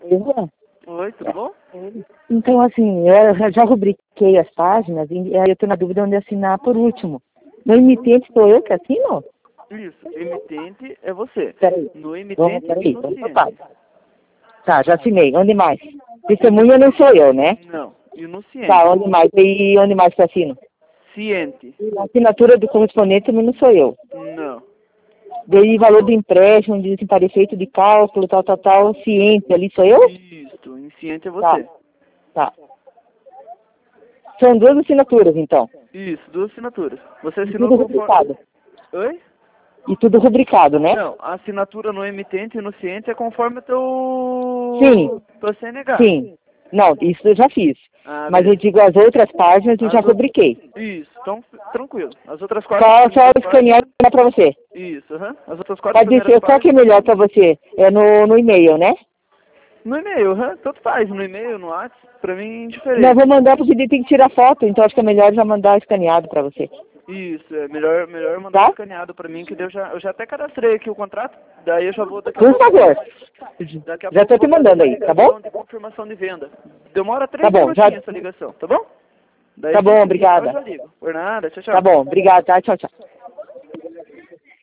Oi, tudo bom? Então, assim, eu já rubriquei as páginas e aí eu estou na dúvida onde assinar por último. No emitente sou eu que assino? Isso, emitente é você. Peraí. No emitente e Peraí, no vamos por ciente. partes. Tá, já assinei. Onde mais? Testemunha não sou eu, né? Não, e no ciente. Tá, onde mais? E onde mais que eu assino? Ciente. A assinatura do correspondente também não sou eu. Não. Daí valor do empréstimo, diz para efeito de cálculo, tal, ciente, ali sou eu? Isso, em ciente é Tá, você. tá. São duas assinaturas, então. Isso, duas assinaturas. Você E assinou tudo conforme... rubricado. Oi? E tudo rubricado, né? Não, a assinatura no emitente e no ciente é conforme o teu... Sim, teu CNH. sim. Não, isso eu já fiz. Ah, Mas eu beleza. digo as outras páginas eu As já outras... rubriquei. Isso, então tranquilo. As outras quatro Só primeiras escanear páginas... e mandar para você. Isso, aham. As outras quatro Pode primeiras ser, qual que é páginas... melhor para você? É no e-mail, né? No e-mail, aham. Tanto faz, no e-mail, no WhatsApp, pra mim, Não, eu indiferente. vou mandar porque ele tem que tirar foto, então acho que é melhor já mandar escaneado para você. Isso, é melhor mandar Tá? escaneado pra mim, que daí eu já até cadastrei aqui o contrato, daí eu já vou daqui a Por pouco... favor. Daqui a Já pouco estou eu vou te fazer mandando uma aí, tá bom? ligação de confirmação de venda. Demora Tá 3 bom, já. minutinhos essa ligação, tá bom? Daí Tá assim bom, que desligar eu obrigada. já ligo. Por nada, tchau, Tá tchau. bom, obrigada, tá? Tchau, tchau.